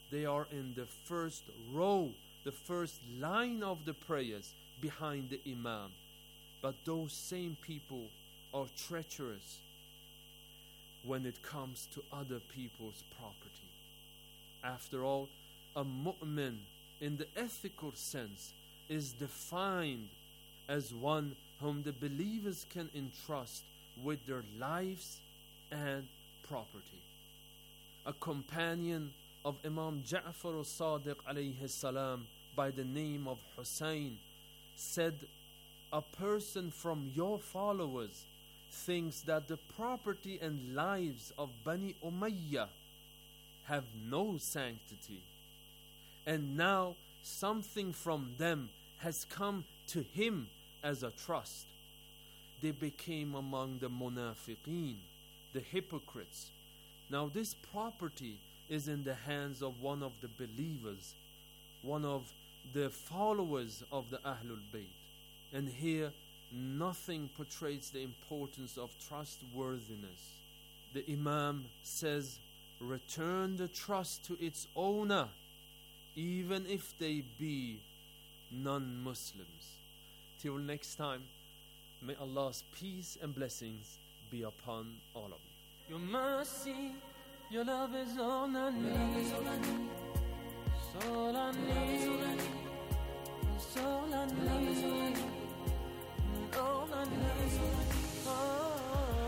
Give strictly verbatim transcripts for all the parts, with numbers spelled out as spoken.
They are in the first row, the first line of the prayers behind the Imam. But those same people are treacherous when it comes to other people's property. After all, a mu'min in the ethical sense is defined as one whom the believers can entrust with their lives and property. A companion of Imam Ja'far al-Sadiq alayhi salam by the name of Hussein said, a person from your followers thinks that the property and lives of Bani Umayyah have no sanctity, and now something from them has come to him as a trust. They became among the munafiqeen, the hypocrites. Now this property is in the hands of one of the believers, one of the followers of the Ahlul Bayt. And here nothing portrays the importance of trustworthiness. The Imam says, return the trust to its owner, even if they be non-Muslims. Till next time, may Allah's peace and blessings be upon all of you. Your mercy, your love is all I need. It's all I need. It's all I need. All I need. Oh,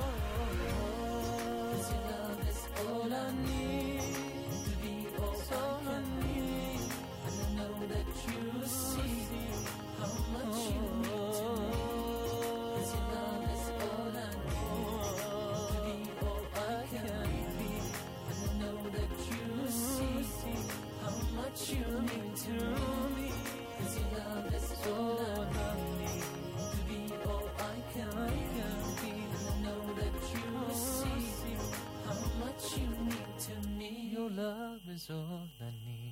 cause your love is all I need. To be all I need. And I know that you see how much you mean to me. Cause your love is all I need. To be all I can be. And I know that you see how much you mean to me. Cause your love is all I need. You mean to me, your love is all I need.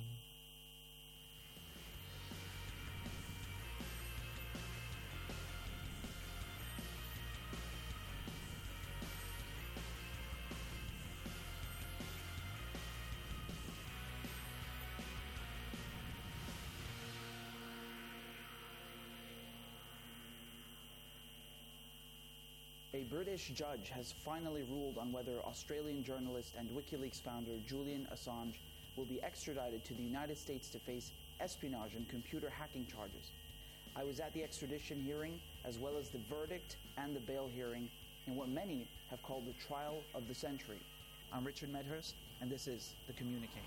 A British judge has finally ruled on whether Australian journalist and WikiLeaks founder Julian Assange will be extradited to the United States to face espionage and computer hacking charges. I was at the extradition hearing, as well as the verdict and the bail hearing, in what many have called the trial of the century. I'm Richard Medhurst, and this is The Communique.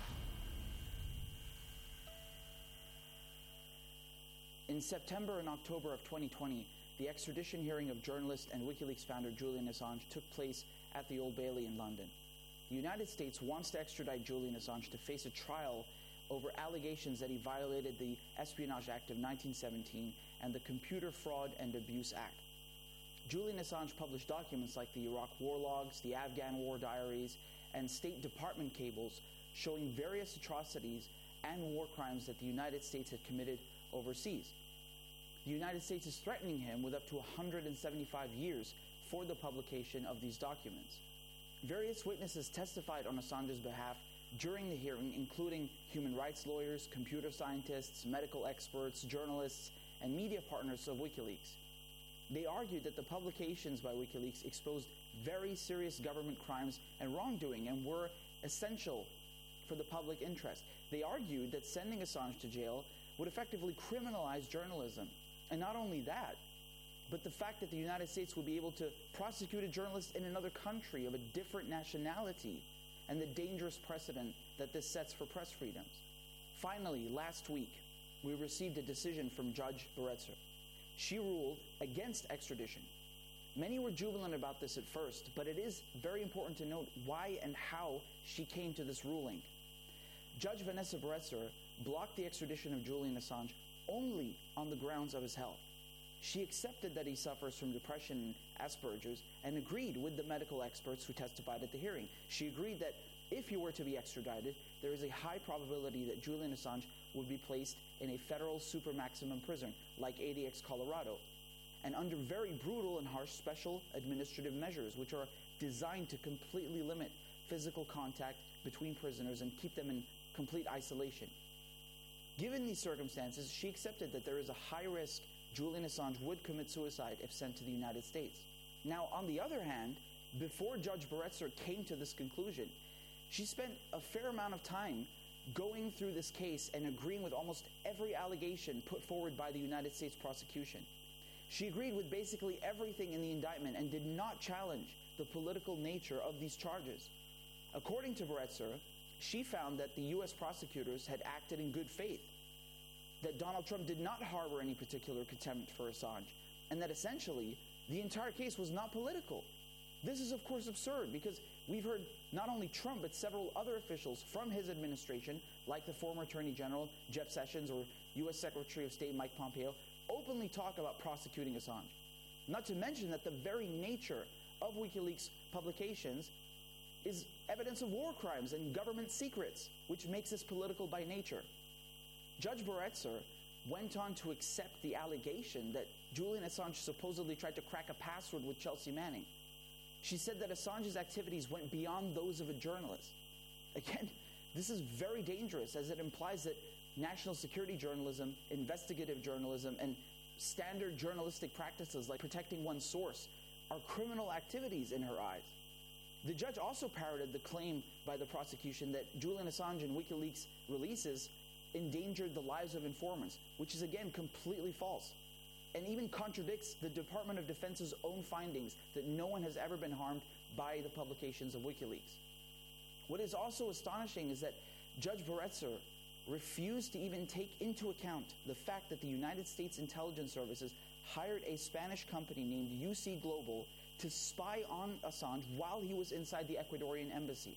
In September and October of twenty twenty, the extradition hearing of journalist and WikiLeaks founder Julian Assange took place at the Old Bailey in London. The United States wants to extradite Julian Assange to face a trial over allegations that he violated the Espionage Act of nineteen seventeen and the Computer Fraud and Abuse Act. Julian Assange published documents like the Iraq War Logs, the Afghan War Diaries, and State Department cables showing various atrocities and war crimes that the United States had committed overseas. The United States is threatening him with up to one hundred seventy-five years for the publication of these documents. Various witnesses testified on Assange's behalf during the hearing, including human rights lawyers, computer scientists, medical experts, journalists, and media partners of WikiLeaks. They argued that the publications by WikiLeaks exposed very serious government crimes and wrongdoing and were essential for the public interest. They argued that sending Assange to jail would effectively criminalize journalism. And not only that, but the fact that the United States would be able to prosecute a journalist in another country of a different nationality, and the dangerous precedent that this sets for press freedoms. Finally, last week, we received a decision from Judge Baretzer. She ruled against extradition. Many were jubilant about this at first, but it is very important to note why and how she came to this ruling. Judge Vanessa Baretzer blocked the extradition of Julian Assange only on the grounds of his health. She accepted that he suffers from depression and Asperger's and agreed with the medical experts who testified at the hearing. She agreed that if he were to be extradited, there is a high probability that Julian Assange would be placed in a federal supermaximum prison like A D X Colorado, and under very brutal and harsh special administrative measures which are designed to completely limit physical contact between prisoners and keep them in complete isolation. Given these circumstances, she accepted that there is a high risk Julian Assange would commit suicide if sent to the United States. Now, on the other hand, before Judge Baretzer came to this conclusion, she spent a fair amount of time going through this case and agreeing with almost every allegation put forward by the United States prosecution. She agreed with basically everything in the indictment and did not challenge the political nature of these charges. According to Baretzer, she found that the U S prosecutors had acted in good faith, that Donald Trump did not harbor any particular contempt for Assange, and that essentially the entire case was not political. This is of course absurd because we've heard not only Trump but several other officials from his administration, like the former Attorney General Jeff Sessions or U S Secretary of State Mike Pompeo, openly talk about prosecuting Assange. Not to mention that the very nature of WikiLeaks publications is evidence of war crimes and government secrets, which makes this political by nature. Judge Baretzer went on to accept the allegation that Julian Assange supposedly tried to crack a password with Chelsea Manning. She said that Assange's activities went beyond those of a journalist. Again, this is very dangerous as it implies that national security journalism, investigative journalism, and standard journalistic practices like protecting one's source are criminal activities in her eyes. The judge also parroted the claim by the prosecution that Julian Assange and WikiLeaks releases endangered the lives of informants, which is again completely false, and even contradicts the Department of Defense's own findings that no one has ever been harmed by the publications of WikiLeaks. What is also astonishing is that Judge Baretzer refused to even take into account the fact that the United States intelligence services hired a Spanish company named U C Global to spy on Assange while he was inside the Ecuadorian embassy.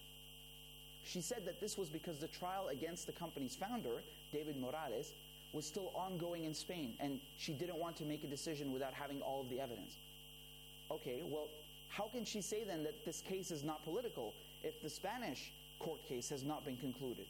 She said that this was because the trial against the company's founder, David Morales, was still ongoing in Spain, and she didn't want to make a decision without having all of the evidence. Okay, well, how can she say then that this case is not political if the Spanish court case has not been concluded?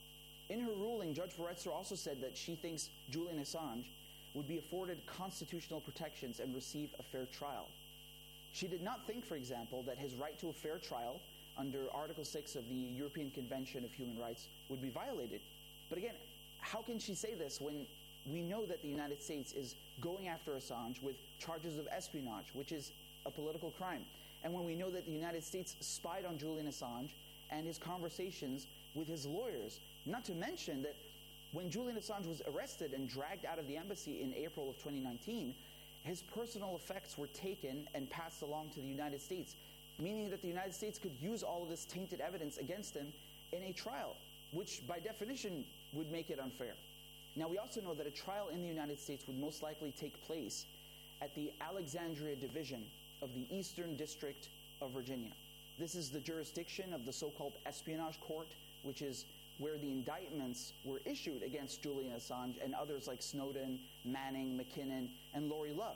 In her ruling, Judge Baretzer also said that she thinks Julian Assange would be afforded constitutional protections and receive a fair trial. She did not think, for example, that his right to a fair trial under Article six of the European Convention of Human Rights would be violated. But again, how can she say this when we know that the United States is going after Assange with charges of espionage, which is a political crime, and when we know that the United States spied on Julian Assange and his conversations with his lawyers, not to mention that when Julian Assange was arrested and dragged out of the embassy in April of twenty nineteen, his personal effects were taken and passed along to the United States, meaning that the United States could use all of this tainted evidence against him in a trial, which by definition would make it unfair. Now, we also know that a trial in the United States would most likely take place at the Alexandria Division of the Eastern District of Virginia. This is the jurisdiction of the so-called espionage court, which is where the indictments were issued against Julian Assange and others like Snowden, Manning, McKinnon, and Lori Love.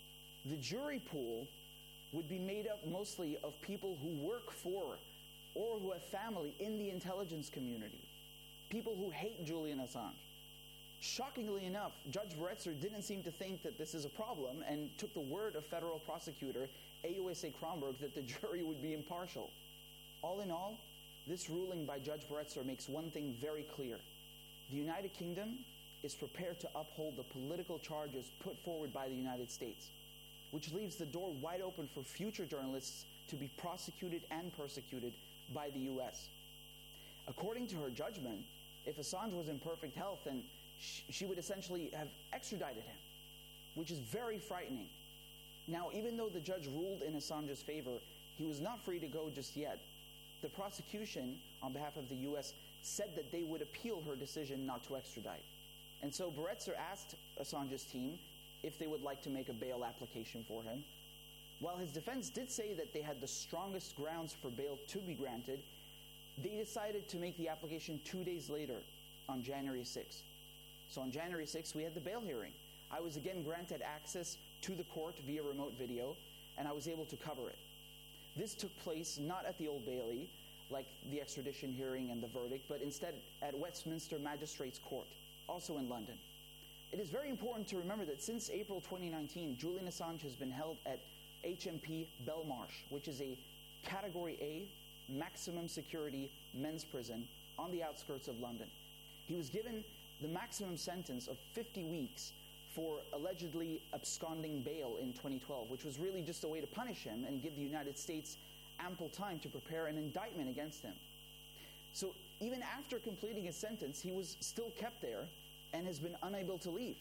The jury pool would be made up mostly of people who work for or who have family in the intelligence community, people who hate Julian Assange. Shockingly enough, Judge Baretzer didn't seem to think that this is a problem and took the word of federal prosecutor A U S A Kronberg that the jury would be impartial. All in all, this ruling by Judge Baretzer makes one thing very clear. The United Kingdom is prepared to uphold the political charges put forward by the United States, which leaves the door wide open for future journalists to be prosecuted and persecuted by the U S. According to her judgment, if Assange was in perfect health, then sh- she would essentially have extradited him, which is very frightening. Now, even though the judge ruled in Assange's favor, he was not free to go just yet. The prosecution, on behalf of the U S, said that they would appeal her decision not to extradite. And so Baretzer asked Assange's team if they would like to make a bail application for him. While his defense did say that they had the strongest grounds for bail to be granted, they decided to make the application two days later, on January sixth. So on January sixth, we had the bail hearing. I was again granted access to the court via remote video, and I was able to cover it. This took place not at the Old Bailey, like the extradition hearing and the verdict, but instead at Westminster Magistrates Court, also in London. It is very important to remember that since April twenty nineteen, Julian Assange has been held at H M P Belmarsh, which is a Category A maximum security men's prison on the outskirts of London. He was given the maximum sentence of fifty weeks for allegedly absconding bail in twenty twelve, which was really just a way to punish him and give the United States ample time to prepare an indictment against him. So even after completing his sentence, he was still kept there and has been unable to leave.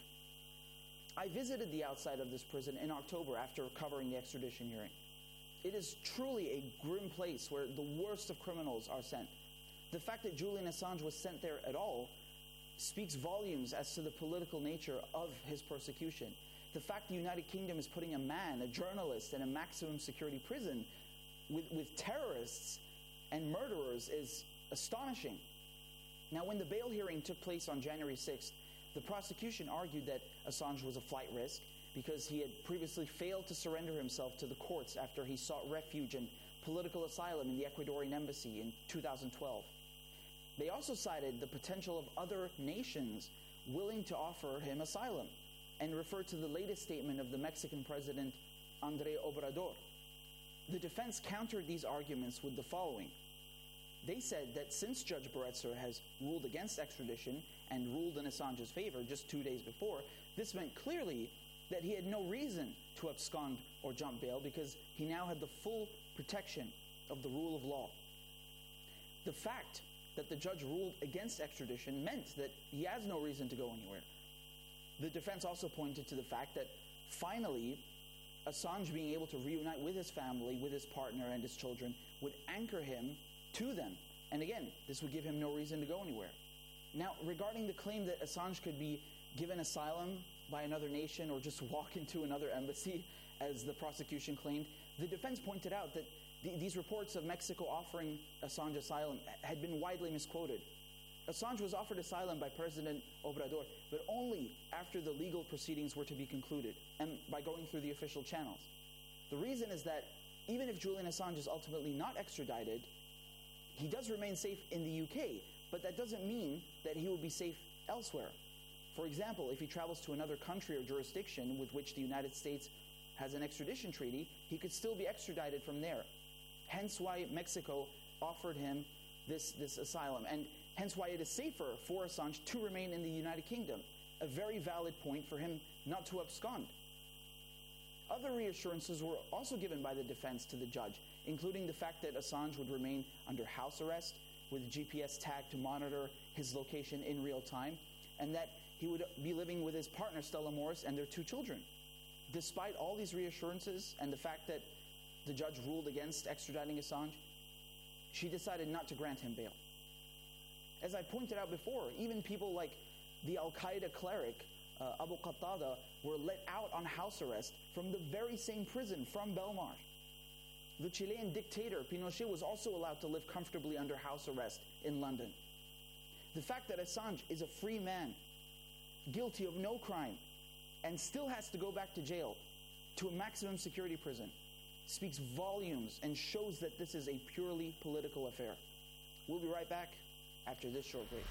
I visited the outside of this prison in October after covering the extradition hearing. It is truly a grim place where the worst of criminals are sent. The fact that Julian Assange was sent there at all speaks volumes as to the political nature of his persecution. The fact the United Kingdom is putting a man, a journalist, in a maximum security prison with, with terrorists and murderers is astonishing. Now, when the bail hearing took place on January sixth, the prosecution argued that Assange was a flight risk because he had previously failed to surrender himself to the courts after he sought refuge and political asylum in the Ecuadorian embassy in two thousand twelve. They also cited the potential of other nations willing to offer him asylum and referred to the latest statement of the Mexican president, Andrés Obrador. The defense countered these arguments with the following. They said that since Judge Baretzer has ruled against extradition and ruled in Assange's favor just two days before, this meant clearly that he had no reason to abscond or jump bail because he now had the full protection of the rule of law. The fact that the judge ruled against extradition meant that he has no reason to go anywhere. The defense also pointed to the fact that finally Assange being able to reunite with his family, with his partner and his children would anchor him to them. And again, this would give him no reason to go anywhere. Now, regarding the claim that Assange could be given asylum by another nation or just walk into another embassy, as the prosecution claimed, the defense pointed out that th- these reports of Mexico offering Assange asylum had been widely misquoted. Assange was offered asylum by President Obrador, but only after the legal proceedings were to be concluded and by going through the official channels. The reason is that even if Julian Assange is ultimately not extradited, he does remain safe in the U K, but that doesn't mean that he will be safe elsewhere. For example, if he travels to another country or jurisdiction with which the United States has an extradition treaty, he could still be extradited from there. Hence why Mexico offered him this, this asylum, and hence why it is safer for Assange to remain in the United Kingdom. A very valid point for him not to abscond. Other reassurances were also given by the defense to the judge, including the fact that Assange would remain under house arrest with a G P S tag to monitor his location in real time, and that he would be living with his partner, Stella Morris, and their two children. Despite all these reassurances and the fact that the judge ruled against extraditing Assange, she decided not to grant him bail. As I pointed out before, even people like the Al-Qaeda cleric, uh, Abu Qatada, were let out on house arrest from the very same prison from Belmarsh. The Chilean dictator, Pinochet, was also allowed to live comfortably under house arrest in London. The fact that Assange is a free man, guilty of no crime, and still has to go back to jail, to a maximum security prison, speaks volumes and shows that this is a purely political affair. We'll be right back after this short break.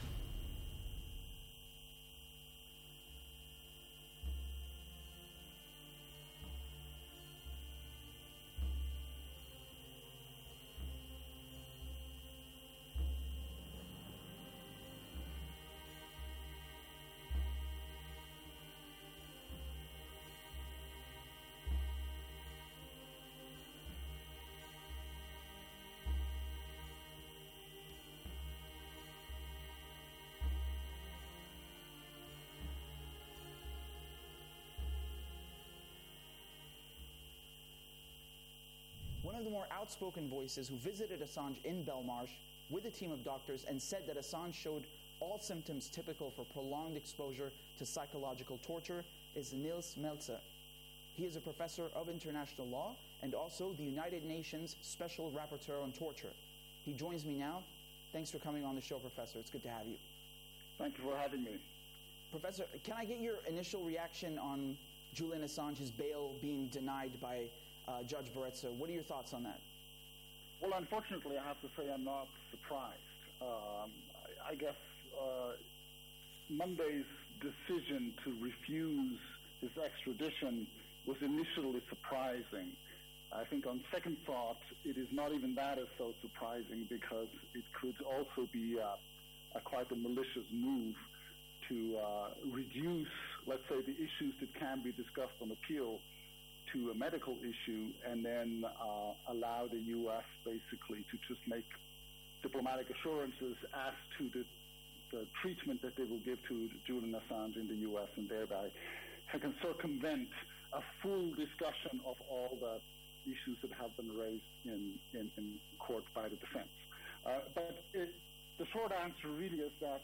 One of the more outspoken voices who visited Assange in Belmarsh with a team of doctors and said that Assange showed all symptoms typical for prolonged exposure to psychological torture is Nils Melzer. He is a professor of international law and also the United Nations Special Rapporteur on Torture. He joins me now. Thanks for coming on the show, Professor. It's good to have you. Thank you for having me. Professor, can I get your initial reaction on Julian Assange's bail being denied by uh, Judge Baretzer? What are your thoughts on that? Well, unfortunately, I have to say I'm not surprised. Um, I, I guess uh, Monday's decision to refuse his extradition was initially surprising I think on second thought, it is not even that is so surprising, because it could also be uh, a quite a malicious move to uh, reduce, let's say, the issues that can be discussed on appeal to a medical issue, and then uh, allow the U S basically to just make diplomatic assurances as to the, the treatment that they will give to Julian Assange in the U S, and thereby can circumvent a full discussion of all the issues that have been raised in, in, in court by the defense. Uh, but it, the short answer really is that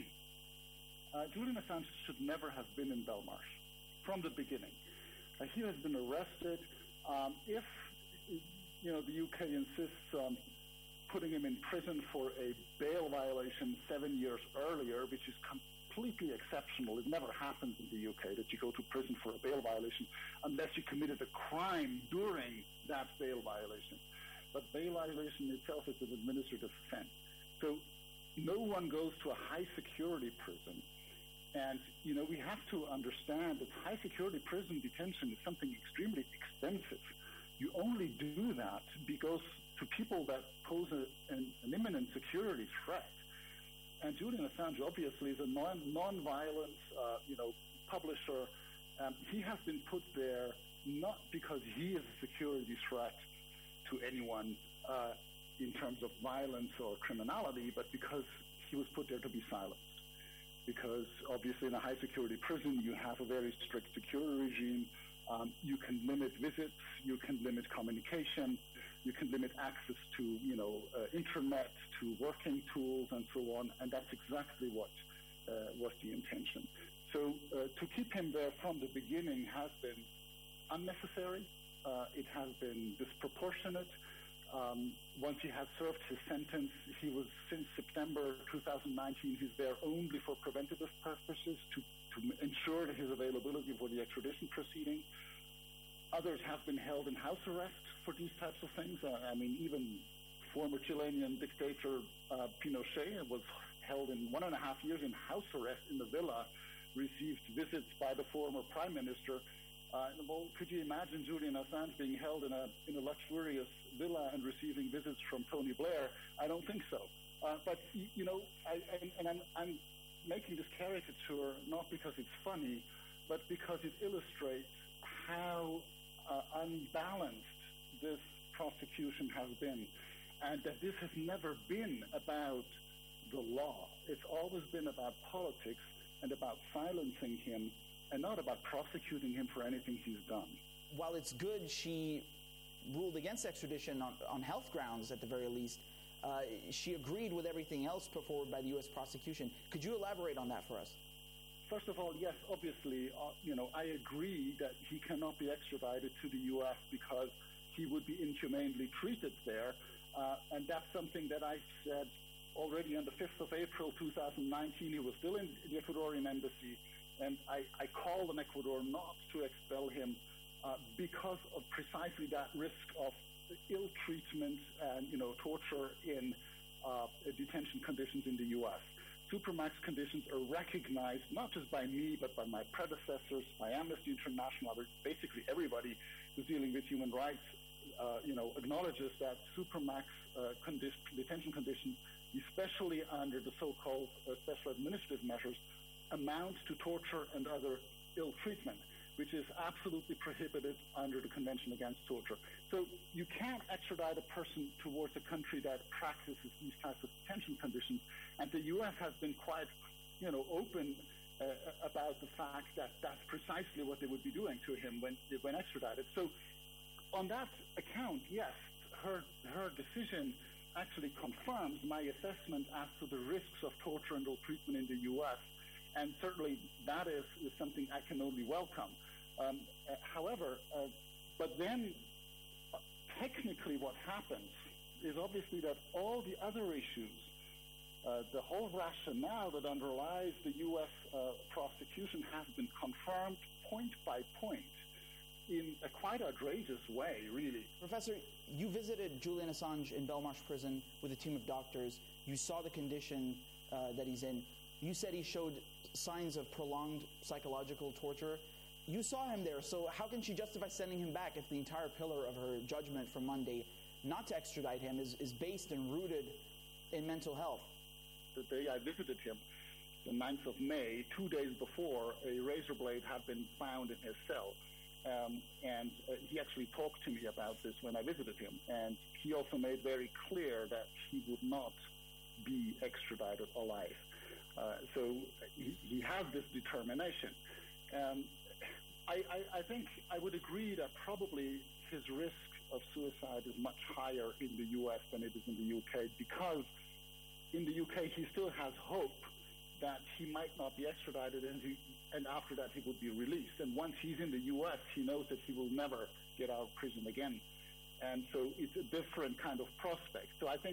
uh, Julian Assange should never have been in Belmarsh from the beginning. Uh, he has been arrested. Um, if you know the U K insists on putting him in prison for a bail violation seven years earlier, which is completely exceptional. It never happens in the U K that you go to prison for a bail violation unless you committed a crime during that bail violation. But bail violation itself is an administrative offense. So no one goes to a high-security prison. And, you know, we have to understand that high-security prison detention is something extremely expensive. You only do that because to people that pose a, an, an imminent security threat. And Julian Assange obviously is a non, non-violent, uh, you know, publisher. Um, he has been put there not because he is a security threat to anyone uh, in terms of violence or criminality, but because he was put there to be silenced. Because obviously in a high-security prison, you have a very strict security regime. Um, you can limit visits, you can limit communication, you can limit access to, you know, uh, internet, to working tools, and so on. And that's exactly what uh, was the intention. So uh, to keep him there from the beginning has been unnecessary. Uh, it has been disproportionate. Um, once he has served his sentence, he was, since September two thousand nineteen, he's there only for preventative purposes to, to ensure his availability for the extradition proceeding. Others have been held in house arrest for these types of things. Uh, I mean, even former Chilean dictator uh, Pinochet was held in one and a half years in house arrest in the villa, received visits by the former prime minister. Uh, well, could you imagine Julian Assange being held in a in a luxurious villa and receiving visits from Tony Blair? I don't think so. Uh, but you know, I, I, and I'm, I'm making this caricature not because it's funny, but because it illustrates how uh, unbalanced this prosecution has been, and that this has never been about the law. It's always been about politics and about silencing him, and not about prosecuting him for anything he's done. While it's good she ruled against extradition on, on health grounds at the very least, uh, she agreed with everything else put forward by the U S prosecution. Could you elaborate on that for us? First of all, yes, obviously, uh, you know, I agree that he cannot be extradited to the U S because he would be inhumanely treated there, uh, and that's something that I said already on the fifth of April two thousand nineteen. He was still in the Ecuadorian embassy. And I, I called on Ecuador not to expel him uh, because of precisely that risk of ill treatment and, you know, torture in uh, detention conditions in the U S. Supermax conditions are recognized not just by me, but by my predecessors, by Amnesty International, basically everybody who's dealing with human rights, uh, you know, acknowledges that Supermax uh, condi- detention conditions, especially under the so-called uh, special administrative measures, amount to torture and other ill treatment, which is absolutely prohibited under the Convention Against Torture. So you can't extradite a person towards a country that practices these types of detention conditions. And the U S has been quite, you know, open uh, about the fact that that's precisely what they would be doing to him when when extradited. So on that account, yes, her her decision actually confirms my assessment as to the risks of torture and ill treatment in the U S. And certainly that is, is something I can only welcome. Um, uh, however, uh, but then uh, technically what happens is obviously that all the other issues, uh, the whole rationale that underlies the U S uh, prosecution has been confirmed point by point in a quite outrageous way, really. Professor, you visited Julian Assange in Belmarsh prison with a team of doctors. You saw the condition uh, that he's in. You said he showed signs of prolonged psychological torture. You saw him there, so how can she justify sending him back if the entire pillar of her judgment from Monday not to extradite him is, is based and rooted in mental health? The day I visited him, the ninth of May, two days before, a razor blade had been found in his cell. Um, and uh, he actually talked to me about this when I visited him. And he also made very clear that he would not be extradited alive. Uh, so he, he has this determination. Um, I, I, I think I would agree that probably his risk of suicide is much higher in the U S than it is in the U K, because in the U K he still has hope that he might not be extradited, and, he, and after that he would be released. And once he's in the U S, he knows that he will never get out of prison again. And so it's a different kind of prospect. So I think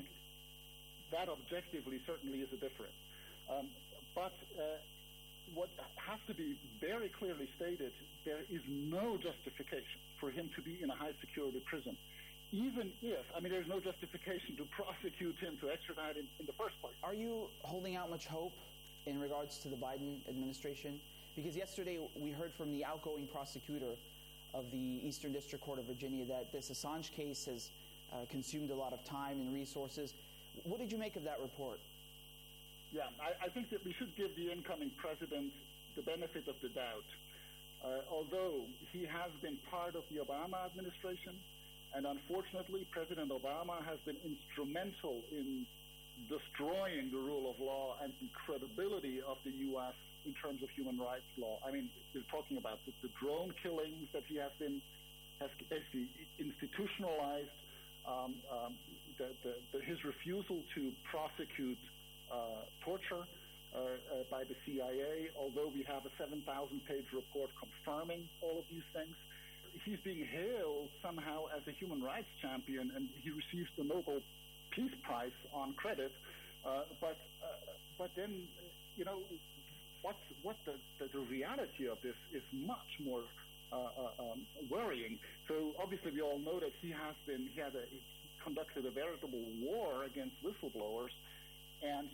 that objectively certainly is a difference. Um, but uh, what has to be very clearly stated, there is no justification for him to be in a high-security prison. Even if, I mean, there's no justification to prosecute him, to extradite him in the first place. Are you holding out much hope in regards to the Biden administration? Because yesterday we heard from the outgoing prosecutor of the Eastern District Court of Virginia that this Assange case has uh, consumed a lot of time and resources. What did you make of that report? Yeah, I, I think that we should give the incoming president the benefit of the doubt. Uh, although he has been part of the Obama administration, and unfortunately President Obama has been instrumental in destroying the rule of law and the credibility of the U S in terms of human rights law. I mean, we're talking about the, the drone killings that he has been has basically institutionalized, um, um, the, the, the, his refusal to prosecute uh, torture uh, uh, by the C I A, although we have a seven thousand page report confirming all of these things. He's being hailed somehow as a human rights champion, and he receives the Nobel Peace Prize on credit. Uh, but uh, but then, you know, what's what the, the, the reality of this is much more uh, uh, um, worrying. So obviously, we all know that he has been he had a, he conducted a veritable war against whistleblowers, and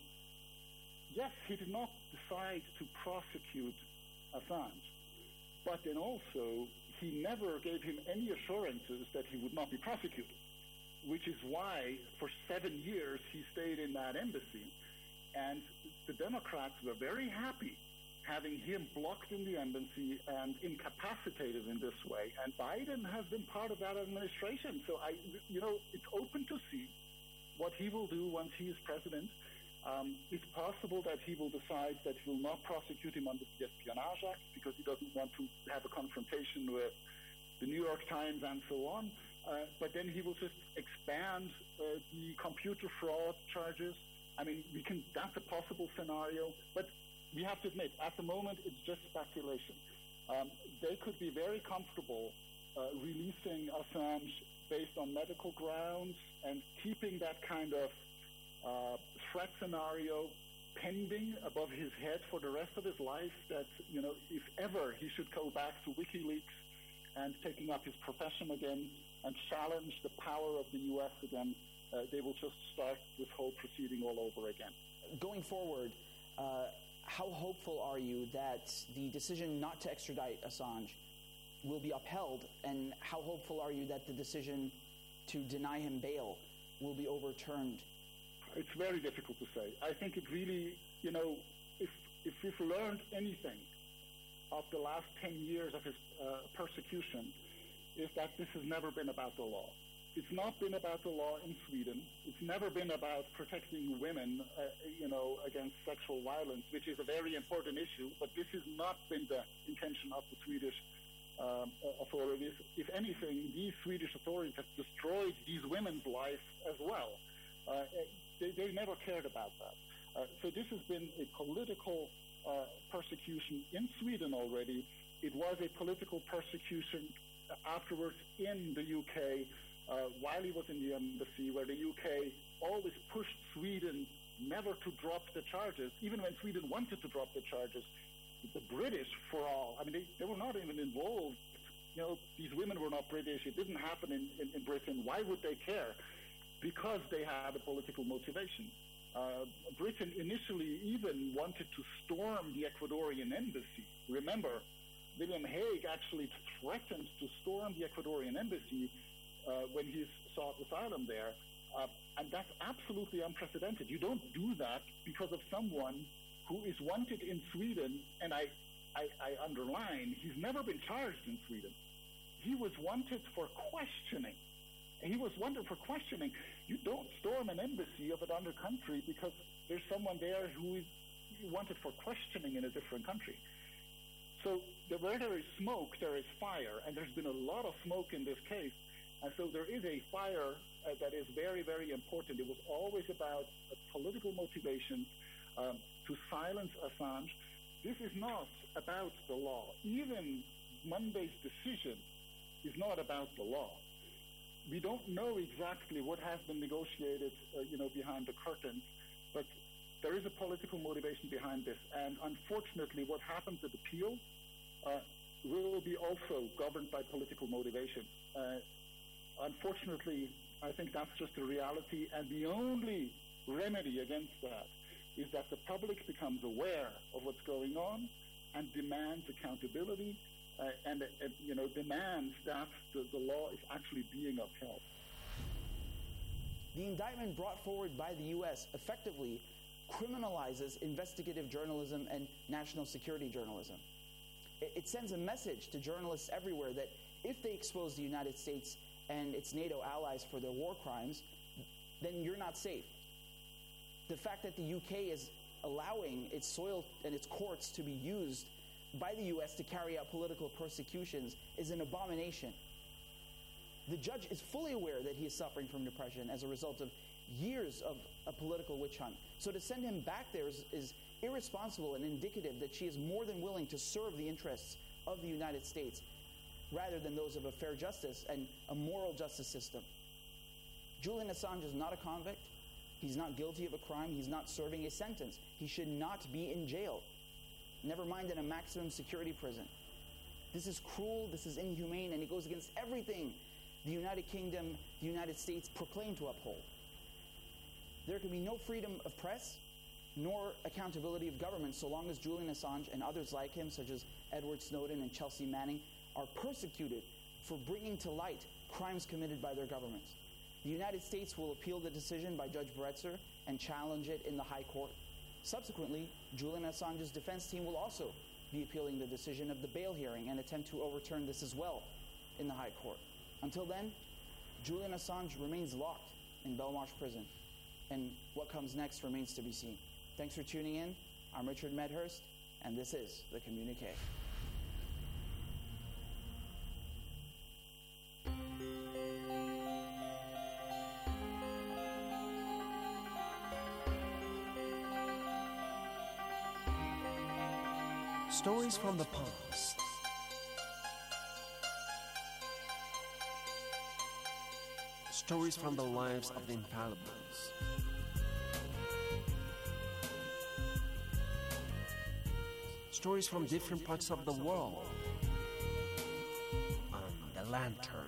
yes, he did not decide to prosecute Assange, but then also he never gave him any assurances that he would not be prosecuted, which is why for seven years he stayed in that embassy. And the Democrats were very happy having him blocked in the embassy and incapacitated in this way. And Biden has been part of that administration. So, I, you know, it's open to see what he will do once he is president. Um, it's possible that he will decide that he will not prosecute him under the Espionage Act because he doesn't want to have a confrontation with the New York Times and so on. Uh, but then he will just expand uh, the computer fraud charges. I mean, we can. That's a possible scenario. But we have to admit, at the moment, it's just speculation. Um, they could be very comfortable uh, releasing Assange based on medical grounds and keeping that kind of Uh, threat scenario pending above his head for the rest of his life, that, you know, if ever he should go back to WikiLeaks and taking up his profession again and challenge the power of the U S again, uh, they will just start this whole proceeding all over again. Going forward, uh, how hopeful are you that the decision not to extradite Assange will be upheld, and how hopeful are you that the decision to deny him bail will be overturned? It's very difficult to say. I think it really, you know, if if we've learned anything of the last ten years of his uh, persecution, is that this has never been about the law. It's not been about the law in Sweden. It's never been about protecting women, uh, you know, against sexual violence, which is a very important issue. But this has not been the intention of the Swedish um, authorities. If anything, these Swedish authorities have destroyed these women's lives as well. Uh, They, they never cared about that. Uh, so this has been a political uh, persecution in Sweden already. It was a political persecution afterwards in the U K uh, while he was in the embassy, where the U K always pushed Sweden never to drop the charges, even when Sweden wanted to drop the charges. The British, for all, I mean, they, they were not even involved. You know, these women were not British. It didn't happen in, in, in Britain. Why would they care? Because they had a political motivation. Uh, Britain initially even wanted to storm the Ecuadorian embassy. Remember, William Hague actually threatened to storm the Ecuadorian embassy uh, when he sought asylum there. Uh, and that's absolutely unprecedented. You don't do that because of someone who is wanted in Sweden, and I, I, I underline, he's never been charged in Sweden. He was wanted for questioning. He was wanted for questioning. You don't storm an embassy of another country because there's someone there who is wanted for questioning in a different country. So the, where there is smoke, there is fire, and there's been a lot of smoke in this case. And so there is a fire uh, that is very, very important. It was always about uh, political motivations um, to silence Assange. This is not about the law. Even Monday's decision is not about the law. We don't know exactly what has been negotiated, uh, you know, behind the curtains, but there is a political motivation behind this. And unfortunately, what happens at appeal uh, will be also governed by political motivation. Uh, unfortunately, I think that's just a reality, and the only remedy against that is that the public becomes aware of what's going on and demands accountability uh, and, uh, you know, demands that the, the law is actually being upheld. The indictment brought forward by the U S effectively criminalizes investigative journalism and national security journalism. It, it sends a message to journalists everywhere that if they expose the United States and its NATO allies for their war crimes, then you're not safe. The fact that the U K is allowing its soil and its courts to be used by the U S to carry out political persecutions is an abomination. The judge is fully aware that he is suffering from depression as a result of years of a political witch hunt. So to send him back there is, is irresponsible and indicative that she is more than willing to serve the interests of the United States rather than those of a fair justice and a moral justice system. Julian Assange is not a convict. He's not guilty of a crime. He's not serving a sentence. He should not be in jail, never mind in a maximum security prison. This is cruel, this is inhumane, and it goes against everything the United Kingdom, the United States proclaim to uphold. There can be no freedom of press nor accountability of government so long as Julian Assange and others like him, such as Edward Snowden and Chelsea Manning, are persecuted for bringing to light crimes committed by their governments. The United States will appeal the decision by Judge Bretzer and challenge it in the High Court. Subsequently, Julian Assange's defense team will also be appealing the decision of the bail hearing and attempt to overturn this as well in the High Court. Until then, Julian Assange remains locked in Belmarsh prison, and what comes next remains to be seen. Thanks for tuning in. I'm Richard Medhurst, and this is The Communique. Stories from the past. Stories from the lives of the infallibles. Stories from different parts of the world. On the Lantern.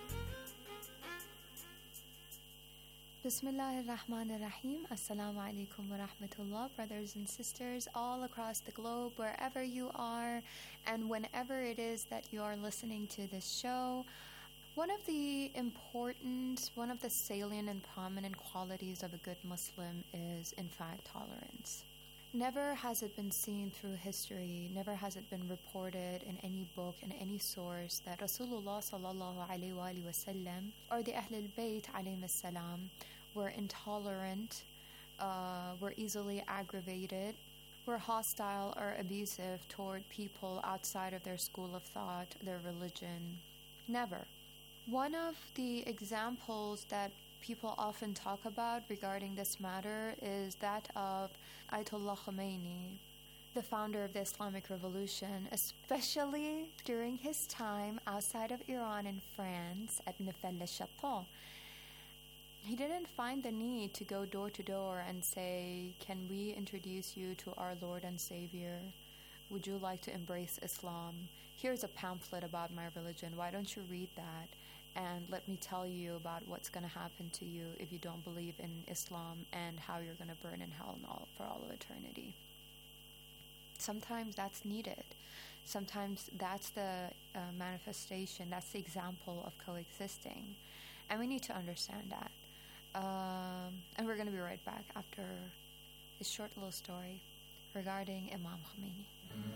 Bismillah ar-Rahman ar-Rahim. Assalamu alaikum wa rahmatullah, brothers and sisters all across the globe, wherever you are and whenever it is that you are listening to this show. One of the important, one of the salient and prominent qualities of a good Muslim is, in fact, tolerance. Never has it been seen through history, never has it been reported in any book, in any source, that Rasulullah sallallahu alayhi wa sallam or the Ahlul Bayt alayhim as-salam were intolerant, uh, were easily aggravated, were hostile or abusive toward people outside of their school of thought, their religion. Never. One of the examples that people often talk about regarding this matter is that of Ayatollah Khomeini, the founder of the Islamic Revolution, especially during his time outside of Iran and France at Neufchâtel. He didn't find the need to go door to door and say, "Can we introduce you to our Lord and Savior? Would you like to embrace Islam? Here's a pamphlet about my religion. Why don't you read that? And let me tell you about what's going to happen to you if you don't believe in Islam and how you're going to burn in hell and all, for all of eternity." Sometimes that's needed. Sometimes that's the uh, manifestation, that's the example of coexisting. And we need to understand that. Um, and we're going to be right back after this short little story regarding Imam Khomeini.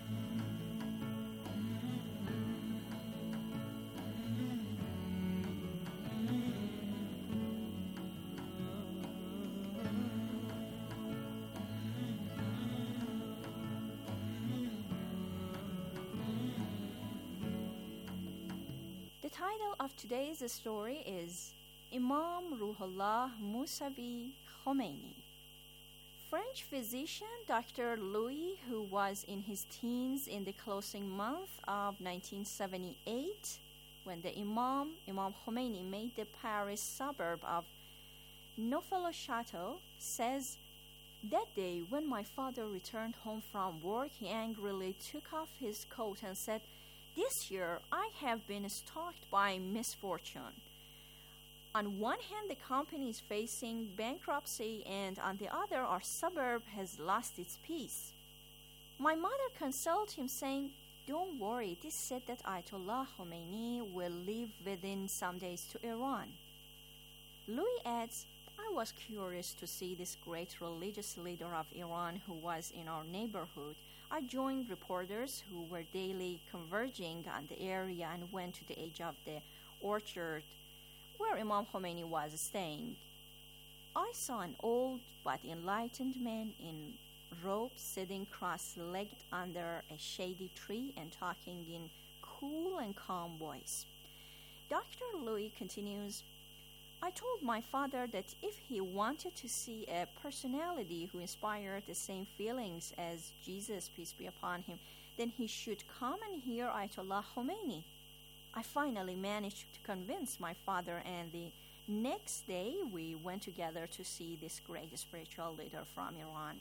The title of today's story is Imam Ruhollah Mousavi Khomeini. French physician Doctor Louis, who was in his teens in the closing month of nineteen seventy-eight, when the Imam, Imam Khomeini, made the Paris suburb of Neaufle-le-Château, says, "That day when my father returned home from work, he angrily took off his coat and said, 'This year I have been stalked by misfortune. On one hand, the company is facing bankruptcy, and on the other, our suburb has lost its peace.' My mother consoled him, saying, 'Don't worry, it is said that Ayatollah Khomeini will leave within some days to Iran.' Louis adds, 'I was curious to see this great religious leader of Iran who was in our neighborhood. I joined reporters who were daily converging on the area and went to the edge of the orchard where Imam Khomeini was staying. I saw an old but enlightened man in robes sitting cross-legged under a shady tree and talking in cool and calm voice.' Doctor Louis continues, 'I told my father that if he wanted to see a personality who inspired the same feelings as Jesus, peace be upon him, then he should come and hear Ayatollah Khomeini. I finally managed to convince my father, and the next day we went together to see this great spiritual leader from Iran.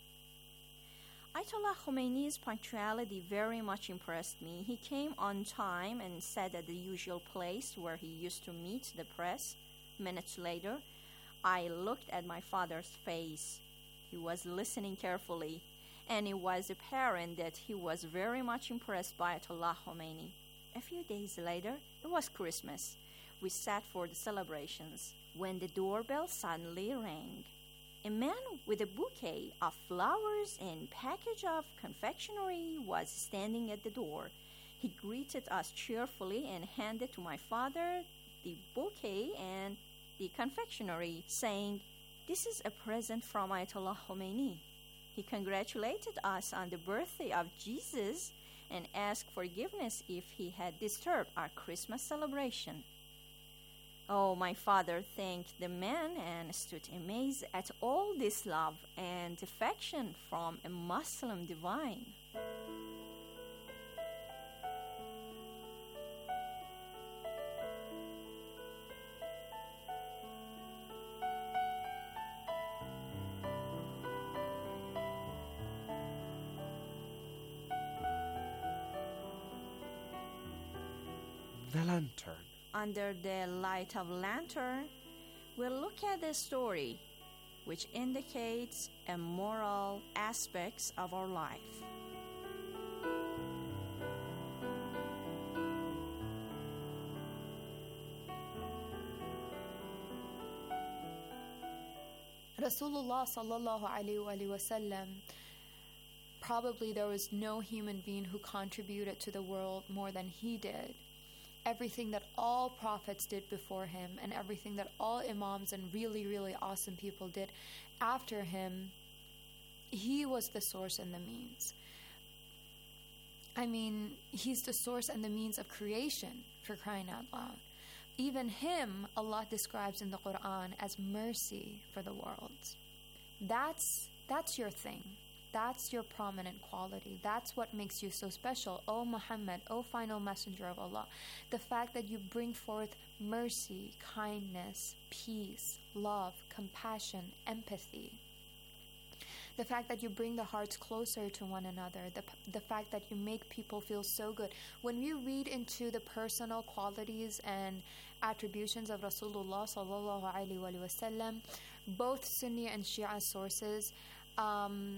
Ayatollah Khomeini's punctuality very much impressed me. He came on time and sat at the usual place where he used to meet the press. Minutes later, I looked at my father's face. He was listening carefully, and it was apparent that he was very much impressed by Ayatollah Khomeini. A few days later, it was Christmas. We sat for the celebrations when the doorbell suddenly rang. A man with a bouquet of flowers and package of confectionery was standing at the door. He greeted us cheerfully and handed to my father the bouquet and the confectionery, saying, "This is a present from Ayatollah Khomeini." He congratulated us on the birthday of Jesus and asked forgiveness if he had disturbed our Christmas celebration. Oh, my father thanked the man and stood amazed at all this love and affection from a Muslim divine. The lantern. Under the light of lantern, we'll look at the story, which indicates a moral aspects of our life. Rasulullah sallallahu alaihi wasallam, probably there was no human being who contributed to the world more than he did. Everything that all prophets did before him and everything that all imams and really, really awesome people did after him, he was the source and the means. I mean, he's the source and the means of creation, for crying out loud. Even him, Allah describes in the Quran as mercy for the world. That's, that's your thing. That's your prominent quality. That's what makes you so special. O Muhammad, O final messenger of Allah. The fact that you bring forth mercy, kindness, peace, love, compassion, empathy. The fact that you bring the hearts closer to one another. The, the fact that you make people feel so good. When we read into the personal qualities and attributions of Rasulullah sallallahu alaihi wasallam, both Sunni and Shia sources, um,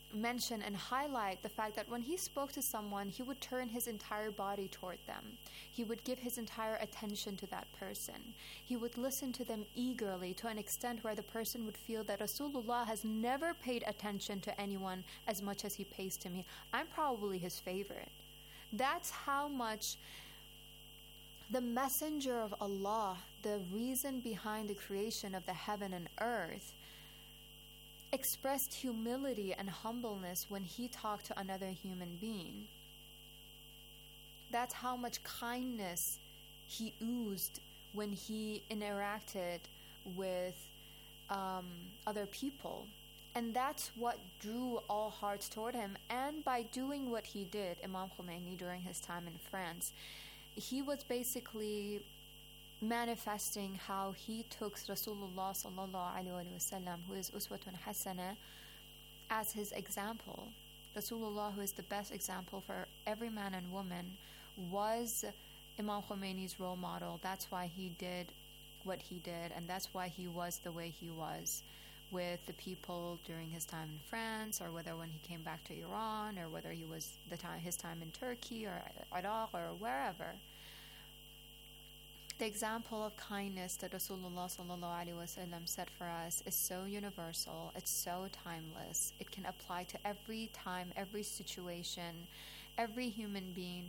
mention and highlight the fact that when he spoke to someone, he would turn his entire body toward them. He would give his entire attention to that person. He would listen to them eagerly to an extent where the person would feel that Rasulullah has never paid attention to anyone as much as he pays to me. I'm probably his favorite. That's how much the messenger of Allah, the reason behind the creation of the heaven and earth, expressed humility and humbleness when he talked to another human being. That's how much kindness he oozed when he interacted with um, other people. And that's what drew all hearts toward him. And by doing what he did, Imam Khomeini, during his time in France, he was basically manifesting how he took Rasulullah sallallahu alaihi wasallam, who is uswatun hasana, as his example. Rasulullah, who is the best example for every man and woman, was Imam Khomeini's role model. That's why he did what he did, and that's why he was the way he was with the people during his time in France, or whether when he came back to Iran, or whether he was the time his time in Turkey or Iraq or wherever. The example of kindness that Rasulullah sallallahu alaihi wasallam set for us is so universal, it's so timeless. It can apply to every time, every situation, every human being.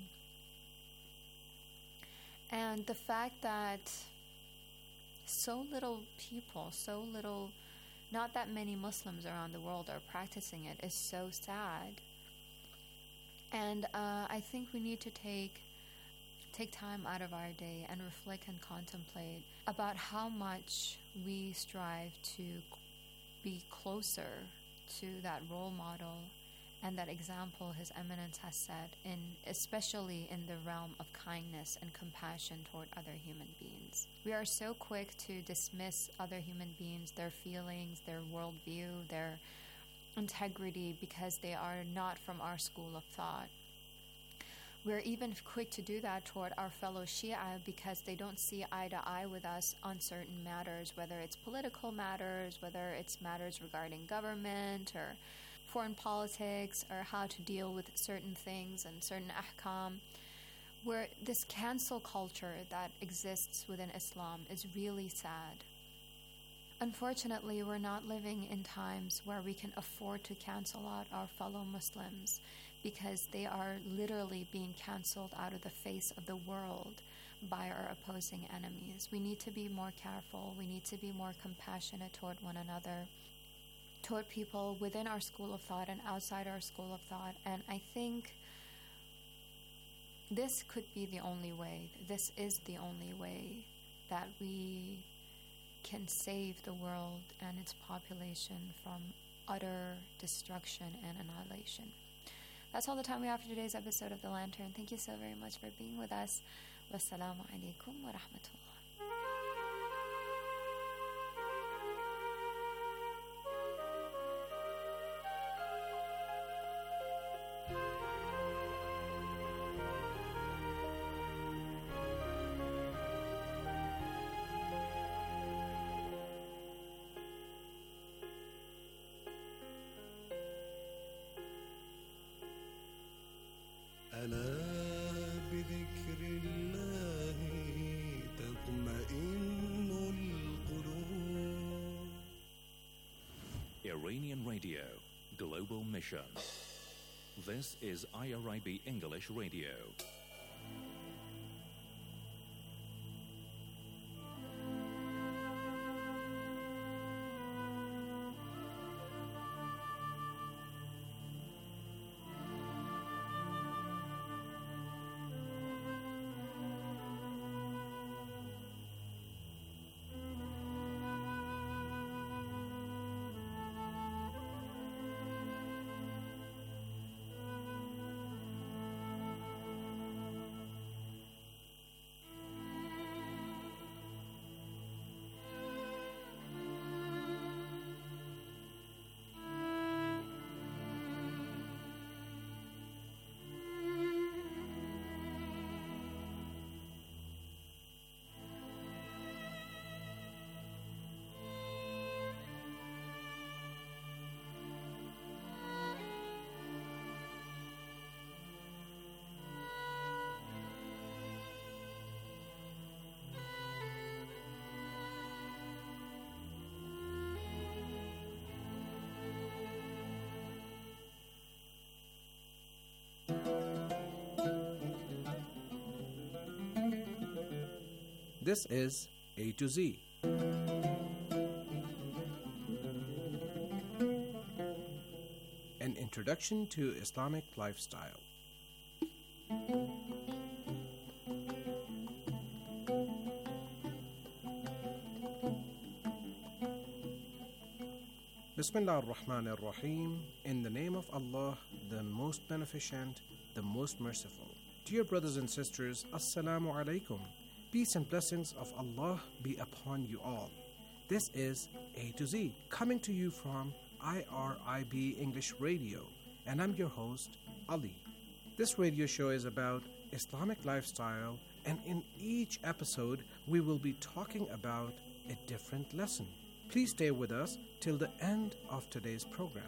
And the fact that so little people, so little, not that many Muslims around the world are practicing it is so sad. And uh, I think we need to take take time out of our day and reflect and contemplate about how much we strive to be closer to that role model and that example His Eminence has set, in especially in the realm of kindness and compassion toward other human beings. We are so quick to dismiss other human beings, their feelings, their worldview, their integrity, because they are not from our school of thought. We're even quick to do that toward our fellow Shia because they don't see eye to eye with us on certain matters, whether it's political matters, whether it's matters regarding government or foreign politics, or how to deal with certain things and certain ahkam. Where this cancel culture that exists within Islam is really sad. Unfortunately, we're not living in times where we can afford to cancel out our fellow Muslims, because they are literally being canceled out of the face of the world by our opposing enemies. We need to be more careful. We need to be more compassionate toward one another, toward people within our school of thought and outside our school of thought. And I think this could be the only way. This is the only way that we can save the world and its population from utter destruction and annihilation. That's all the time we have for today's episode of The Lantern. Thank you so very much for being with us. Wassalamu alaikum wa rahmatullah. ألا بذكر الله تطمئن القلوب. Iranian Radio, Global Mission. This is I R I B English Radio. This is A to Z. An introduction to Islamic lifestyle. Bismillah ar-Rahman ar-Rahim. In the name of Allah, the most beneficent, the most merciful. Dear brothers and sisters, Assalamu alaikum. Peace and blessings of Allah be upon you all. This is A to Z, coming to you from I R I B English Radio, and I'm your host, Ali. This radio show is about Islamic lifestyle, and in each episode, we will be talking about a different lesson. Please stay with us till the end of today's program.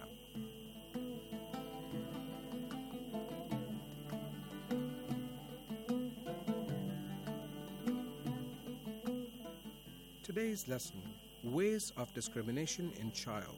Today's lesson, Ways of Discrimination in Child.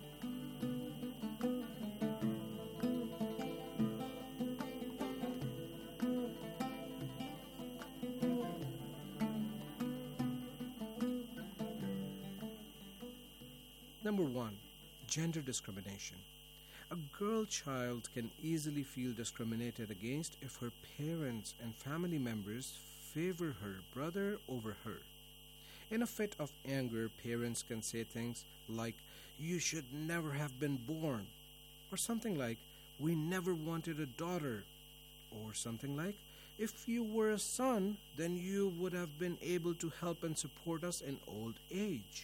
Number one, gender discrimination. A girl child can easily feel discriminated against if her parents and family members favor her brother over her. In a fit of anger, parents can say things like, "You should never have been born," or something like, "We never wanted a daughter," or something like, "If you were a son, then you would have been able to help and support us in old age."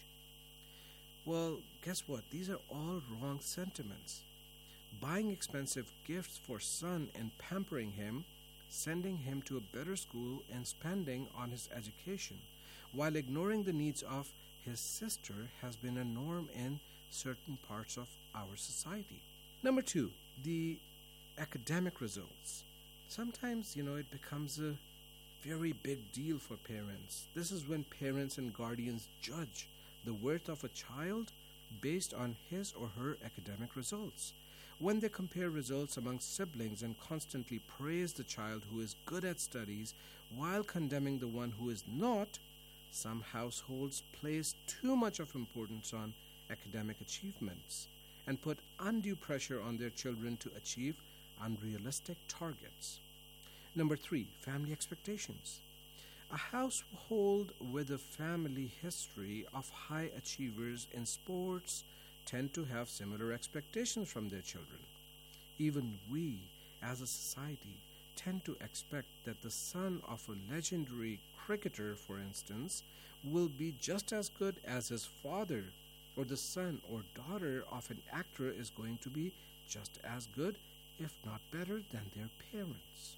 Well, guess what? These are all wrong sentiments. Buying expensive gifts for son and pampering him, sending him to a better school and spending on his education, while ignoring the needs of his sister has been a norm in certain parts of our society. Number two, the academic results. Sometimes, you know, it becomes a very big deal for parents. This is when parents and guardians judge the worth of a child based on his or her academic results. When they compare results among siblings and constantly praise the child who is good at studies while condemning the one who is not, some households place too much of importance on academic achievements and put undue pressure on their children to achieve unrealistic targets. Number three, family expectations. A household with a family history of high achievers in sports tend to have similar expectations from their children. Even we, as a society, tend to expect that the son of a legendary cricketer, for instance, will be just as good as his father, or the son or daughter of an actor is going to be just as good, if not better, than their parents.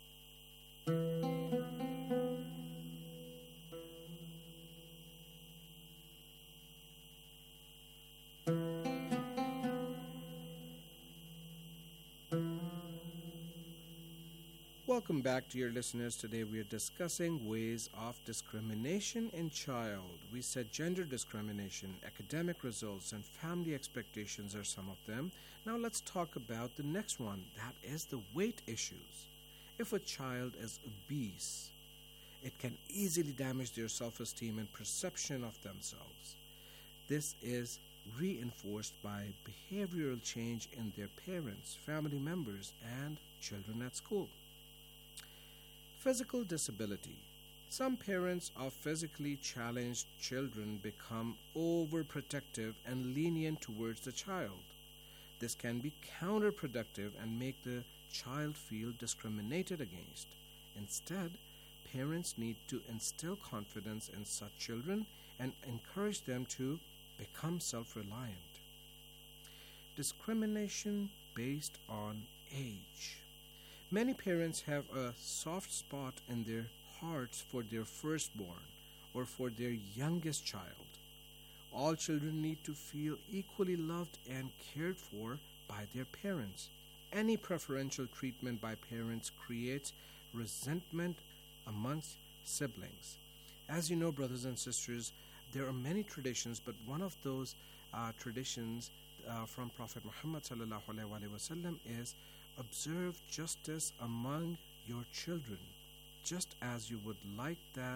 Welcome back, dear listeners. Today we are discussing ways of discrimination in child. We said gender discrimination, academic results, and family expectations are some of them. Now let's talk about the next one, that is the weight issues. If a child is obese, it can easily damage their self-esteem and perception of themselves. This is reinforced by behavioral change in their parents, family members, and children at school. Physical disability. Some parents of physically challenged children become overprotective and lenient towards the child. This can be counterproductive and make the child feel discriminated against. Instead, parents need to instill confidence in such children and encourage them to become self-reliant. Discrimination based on age. Many parents have a soft spot in their hearts for their firstborn or for their youngest child. All children need to feel equally loved and cared for by their parents. Any preferential treatment by parents creates resentment amongst siblings. As you know, brothers and sisters, there are many traditions, but one of those uh, traditions uh, from Prophet Muhammad sallallahu alaihi wasallam is observe justice among your children, just as you would like that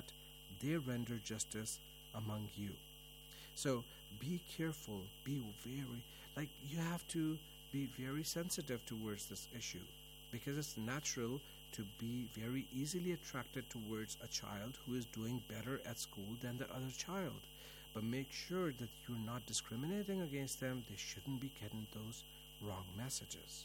they render justice among you. So be careful, be very, like you have to be very sensitive towards this issue, because it's natural to be very easily attracted towards a child who is doing better at school than the other child. But make sure that you're not discriminating against them. They shouldn't be getting those wrong messages.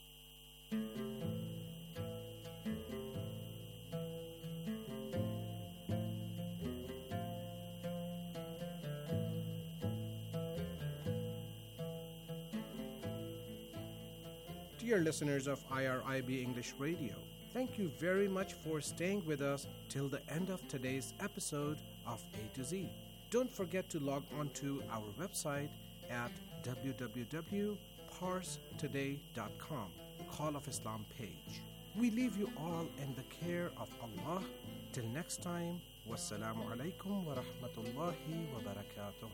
Dear listeners of I R I B English Radio, thank you very much for staying with us till the end of today's episode of A to Z. Don't forget to log on to our website at w w w dot pars today dot com, Call of Islam page. We leave you all in the care of Allah. Till next time, wassalamu alaikum wa rahmatullahi wa barakatuh.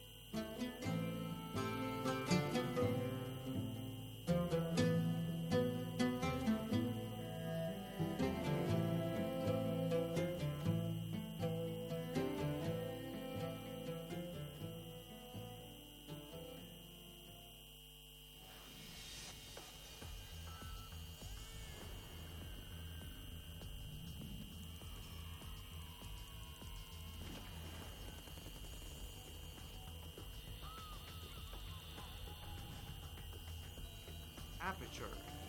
Aperture.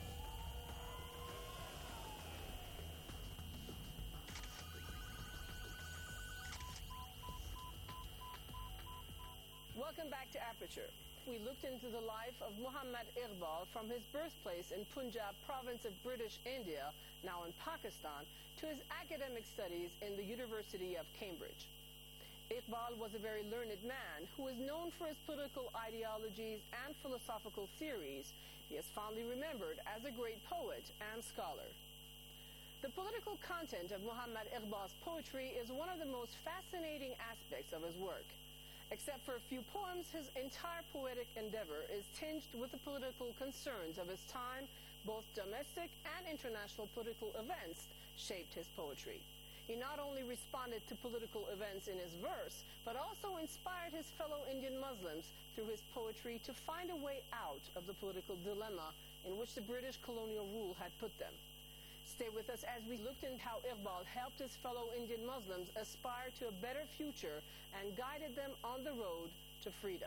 Welcome back to Aperture. We looked into the life of Muhammad Iqbal from his birthplace in Punjab province of British India, now in Pakistan, to his academic studies in the University of Cambridge. Iqbal was a very learned man who is known for his political ideologies and philosophical theories. He is fondly remembered as a great poet and scholar. The political content of Muhammad Iqbal's poetry is one of the most fascinating aspects of his work. Except for a few poems, his entire poetic endeavor is tinged with the political concerns of his time. Both domestic and international political events shaped his poetry. He not only responded to political events in his verse, but also inspired his fellow Indian Muslims through his poetry to find a way out of the political dilemma in which the British colonial rule had put them. Stay with us as we looked into how Iqbal helped his fellow Indian Muslims aspire to a better future and guided them on the road to freedom.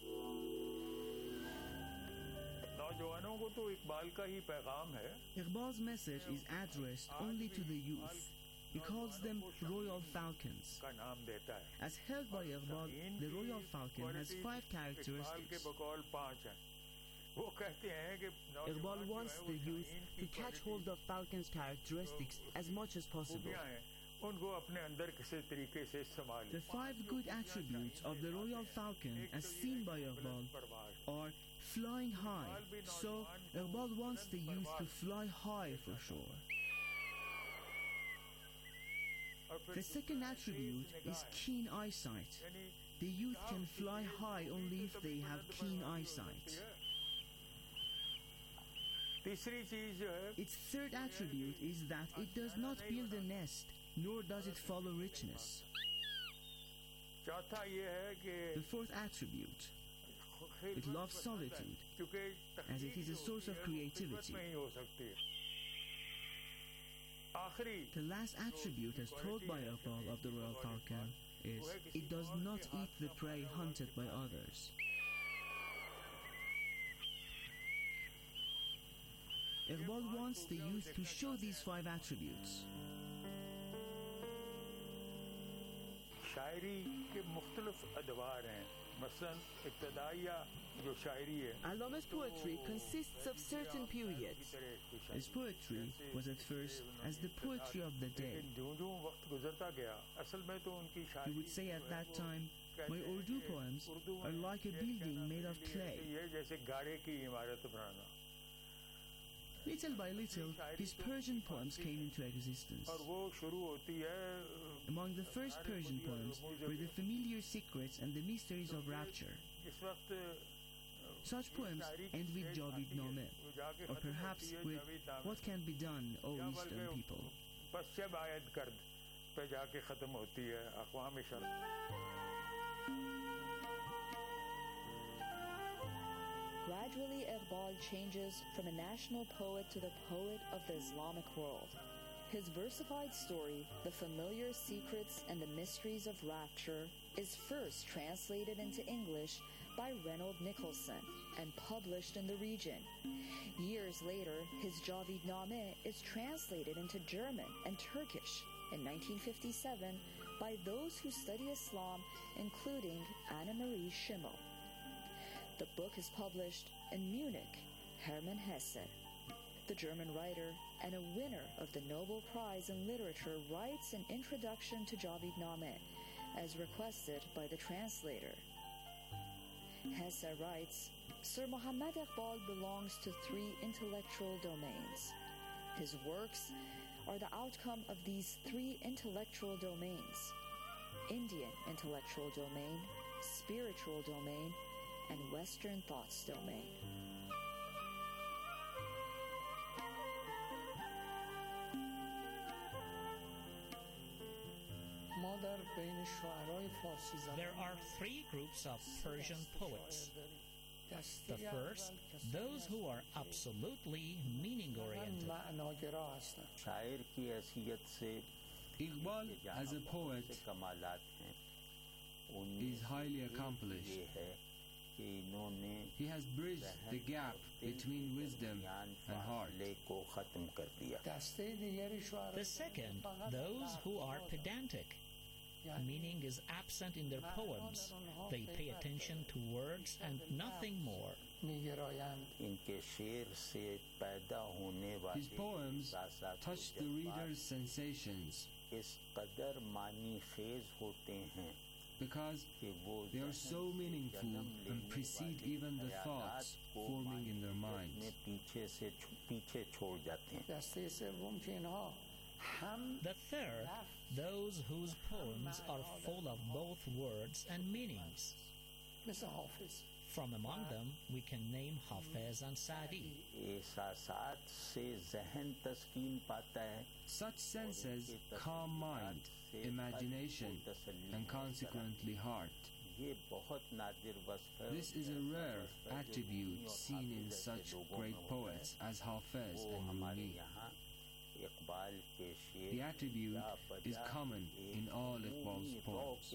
Iqbal's message is addressed only to the youth. He calls them Royal Falcons. As held by Iqbal, the Royal Falcon has five characteristics. Iqbal wants the youth to catch hold of Falcon's characteristics as much as possible. The five good attributes of the Royal Falcon, as seen by Iqbal, are flying high. So, Iqbal wants the youth to fly high for sure. The second attribute is keen eyesight. The youth can fly high only if they have keen eyesight. Its third attribute is that it does not build a nest, nor does it follow richness. The fourth attribute, it loves solitude, as it is a source of creativity. The last attribute, as told by Iqbal of the Royal Falcon, is it does not eat the prey hunted by others. Iqbal wants the youth to show these five attributes. Allama's poetry consists of certain periods. His poetry was at first as the poetry of the day. He would say at that time, my Urdu poems are like a building made of clay. Little by little, his Persian poems came into existence. Among the first Persian poems were the familiar secrets and the mysteries of rapture. Such poems end with Javid Name, or perhaps with What Can Be Done, O Eastern People. पे जाके ख़त्म होती है अक़वाम Gradually, Iqbal changes from a national poet to the poet of the Islamic world. His versified story, The Familiar Secrets and the Mysteries of Rapture, is first translated into English by Reynold Nicholson and published in the region. Years later, his Javidnameh is translated into German and Turkish in nineteen fifty-seven by those who study Islam, including Anna Marie Schimmel. The book is published in Munich, Hermann Hesse. The German writer and a winner of the Nobel Prize in Literature writes an introduction to Javidnameh as requested by the translator. Hesse writes, Sir Muhammad Iqbal belongs to three intellectual domains. His works are the outcome of these three intellectual domains: Indian intellectual domain, spiritual domain, and Western thoughts domain. There are three groups of Persian poets. The first, those who are absolutely meaning-oriented. Iqbal, as a poet, is highly accomplished. He has bridged the gap between wisdom and heart. The second, those who are pedantic. Meaning is absent in their poems. They pay attention to words and nothing more. His poems touch the reader's sensations because they are so meaningful and precede even the thoughts forming in their minds. The third, those whose poems are full of both words and meanings. From among them, we can name Hafez and Sa'di. Such senses calm mind, imagination, and consequently heart. This is a rare attribute seen in such great poets as Hafez and Rumi. The attribute is common in all Iqbal's poems.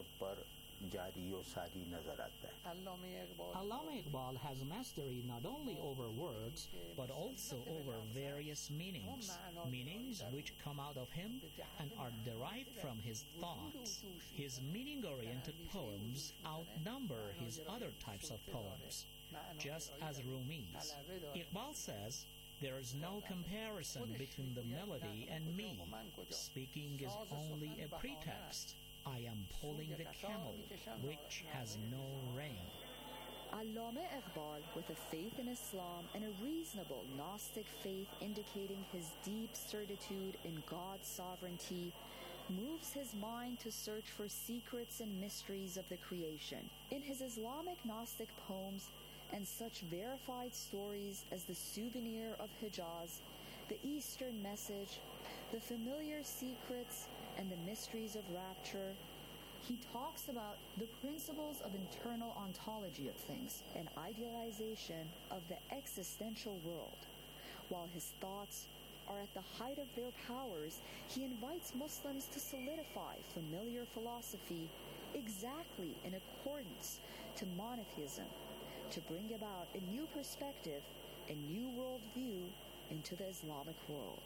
Allama Iqbal has mastery not only over words, but also over various meanings, meanings which come out of him and are derived from his thoughts. His meaning-oriented poems outnumber his other types of poems, just as Rumi's. Iqbal says, there is no comparison between the melody and me. Speaking is only a pretext. I am pulling the camel, which has no rein. Allama Iqbal, with a faith in Islam and a reasonable Gnostic faith indicating his deep certitude in God's sovereignty, moves his mind to search for secrets and mysteries of the creation. In his Islamic Gnostic poems, and such verified stories as The Souvenir of Hijaz, The Eastern Message, The Familiar Secrets, and The Mysteries of Rapture, he talks about the principles of internal ontology of things and idealization of the existential world. While his thoughts are at the height of their powers, he invites Muslims to solidify familiar philosophy exactly in accordance to monotheism, to bring about a new perspective, a new worldview into the Islamic world.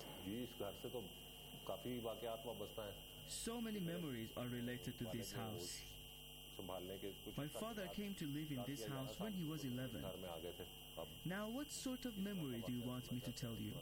So many memories are related to this house. My father came to live in this house when he was eleven. Now, what sort of memory do you want me to tell you?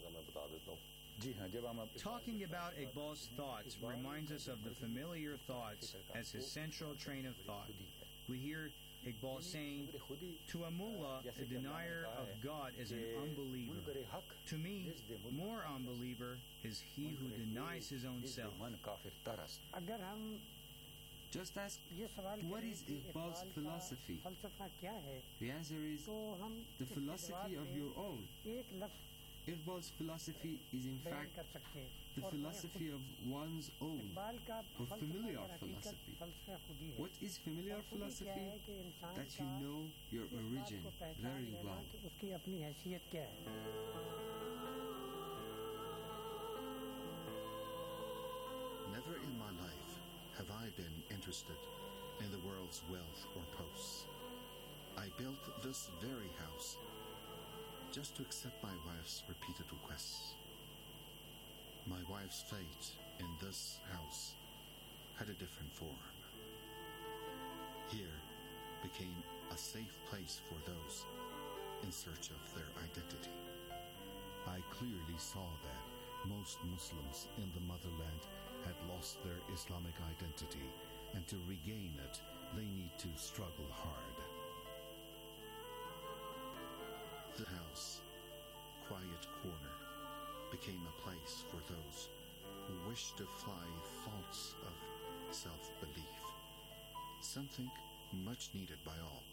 Talking about Iqbal's thoughts reminds us of the familiar thoughts as his central train of thought. We hear Iqbal saying, to a mullah, a denier of God is an unbeliever. To me, more unbeliever is he who denies his own self. Just ask, what is Iqbal's philosophy? The answer is the philosophy of your own. Iqbal's philosophy is in fact the philosophy of one's own, or familiar philosophy. What is familiar philosophy? That you know your origin very well. Never in my life have I been interested in the world's wealth or posts. I built this very house just to accept my wife's repeated requests. My wife's fate in this house had a different form. Here became a safe place for those in search of their identity. I clearly saw that most Muslims in the motherland had lost their Islamic identity, and to regain it, they need to struggle hard. The house, quiet corner, became a place for those who wish to fly thoughts of self-belief, something much needed by all.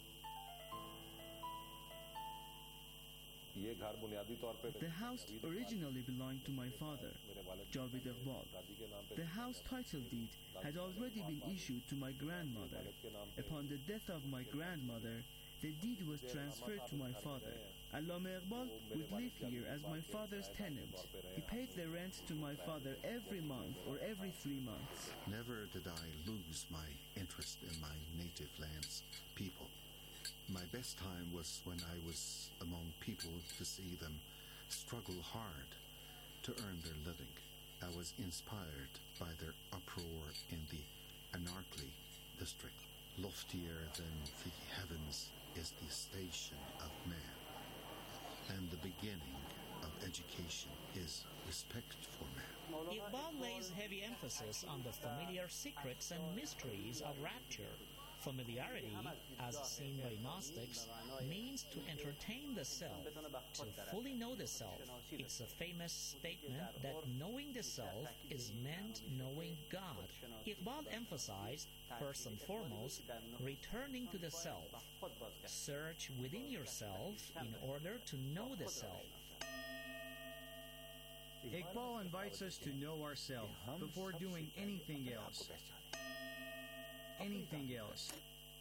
The house originally belonged to my father, Javed Iqbal. The house title deed had already been issued to my grandmother. Upon the death of my grandmother, the deed was transferred to my father. Allama Iqbal would live here as my father's tenant. He paid the rent to my father every month or every three months. Never did I lose my interest in my native land's people. My best time was when I was among people to see them struggle hard to earn their living. I was inspired by their uproar in the Anarkli district. Loftier than the heavens is the station of man, and the beginning of education is respect for man. Iqbal lays heavy emphasis on the familiar secrets and mysteries of rapture. Familiarity, as seen by Gnostics, means to entertain the self, to fully know the self. It's a famous statement that knowing the self is meant knowing God. Iqbal emphasized, first and foremost, returning to the self. Search within yourself in order to know the self. Iqbal invites us to know ourselves before doing anything else. Anything else.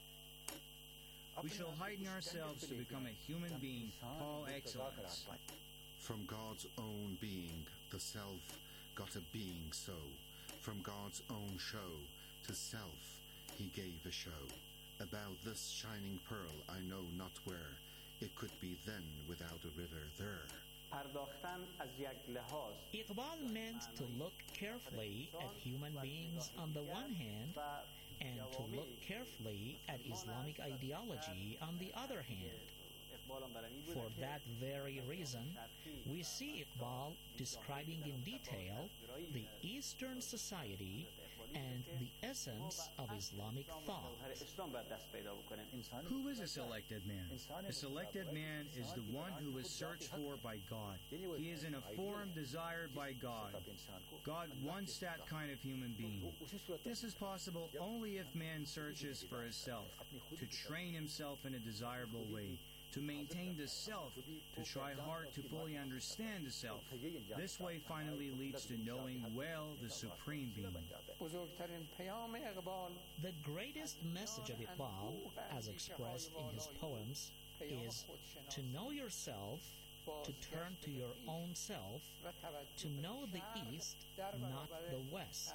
We shall heighten ourselves to become a human being, Paul excellence. From God's own being, the self got a being so. From God's own show to self, he gave a show. About this shining pearl, I know not where. It could be then without a river there. Iqbal meant to look carefully at human beings on the one hand, and to look carefully at Islamic ideology on the other hand. For that very reason, we see Iqbal describing in detail the Eastern society and the essence of Islamic thought. Who is a selected man? A selected man is the one who is searched for by God. He is in a form desired by God. God wants that kind of human being. This is possible only if man searches for himself, to train himself in a desirable way, to maintain the self, to try hard to fully understand the self. This way finally leads to knowing well the Supreme Being. The greatest message of Iqbal, as expressed in his poems, is to know yourself, to turn to your own self, to know the East, not the West.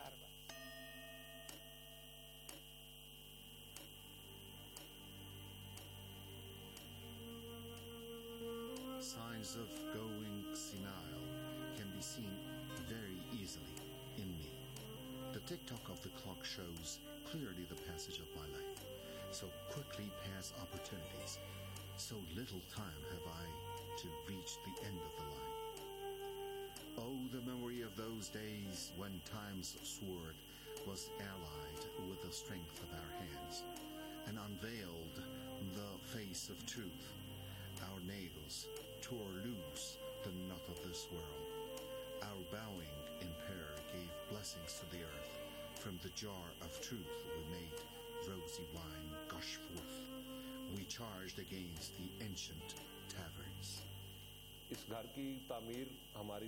Signs of going senile can be seen very easily in me. The tick-tock of the clock shows clearly the passage of my life. So quickly pass opportunities. So little time have I to reach the end of the line. Oh, the memory of those days when time's sword was allied with the strength of our hands and unveiled the face of truth. Our nails tore loose the knot of this world. Our bowing in prayer gave blessings to the earth. From the jar of truth we made rosy wine gush forth. We charged against the ancient taverns. इस घर की तामीर हमारी